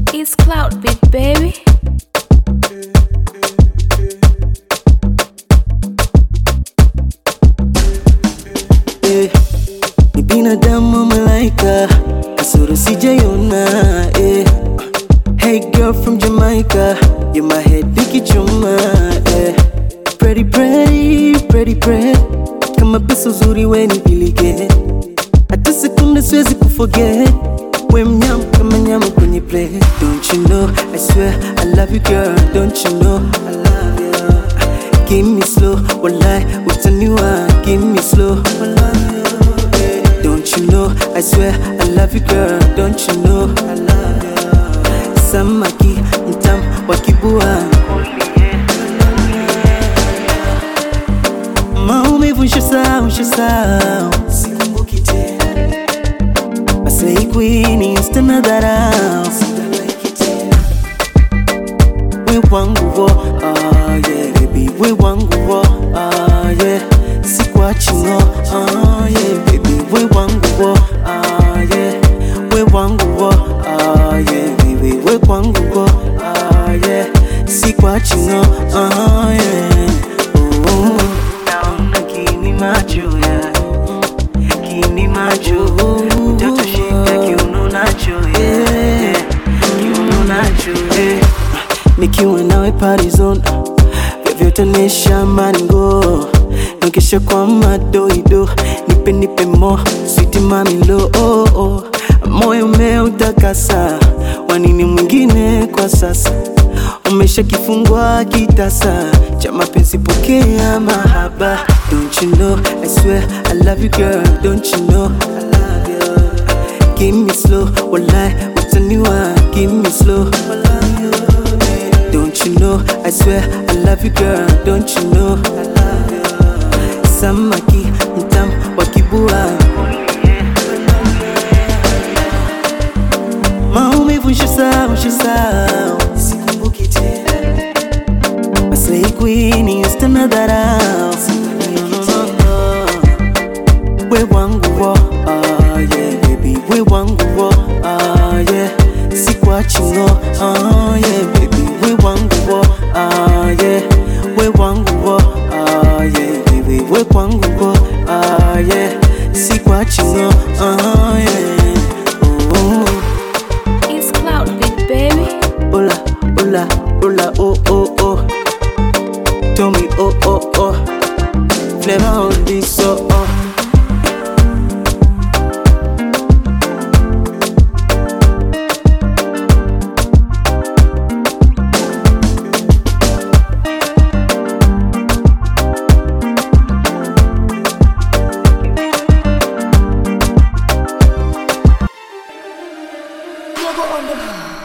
It's Cloud Beat, baby. Ni binadamu malaika, kasoro sijaiona. Hey girl from Jamaica, you're my head nikichoma. Pretty, pretty, pretty, pretty, kama pesa uzuri we nipilige, hata sekunde siwezi kuforget. We mnyama kama nyama kwenye plate. Don't you know, I swear I love you girl. Don't you know, I love you. Give me slow, walai utaniwa. Give me slow, don't you know, I swear I love you girl. Don't you know, I love you. Samaki mtamu wa kibua, maumivu nshasahau, sikumbuki tena. Say queen insta na dharau, we wangu wo, yeah baby, we wangu wo, yeah. Sikwachi no, yeah baby, we wangu wo, yeah. We wangu wo, yeah baby, we wangu wo, yeah. Sikwachi no, yeah. Oh, naona kini macho, yeah, kini macho. Nikiwa nawe party zone, vyovyote nesha maringo. Nokesha kwa madoido, nipe mo, sweet mami lo, moyo umeutakasa. Wanini mwingine kwa sasa, umesha kifungwa kitasa cha mapenzi, pokea mahaba. Don't you know, I swear I love you girl. Don't you know, I love you. Give me slow, walai utaniwa. Give me slow, don't you know, I swear I love you girl. Don't you know, I love you. Samaki mtamu wa kibua, maumivu nshasahau, sikumbuki tena. Say queen insta na dharau, we wangu wo, yeah baby, we wangu wo, yeah. Sikwachi no, yeah baby, we wangu wo, yeah. We wangu wo, yeah baby, we wangu wo, yeah. Sikwachi no, yeah. Oh, It's Cloud Beat, baby. hola, hola, hola, oh, oh, oh. Tell me, oh, oh, oh. Flavor on this, oh, oh. Global on the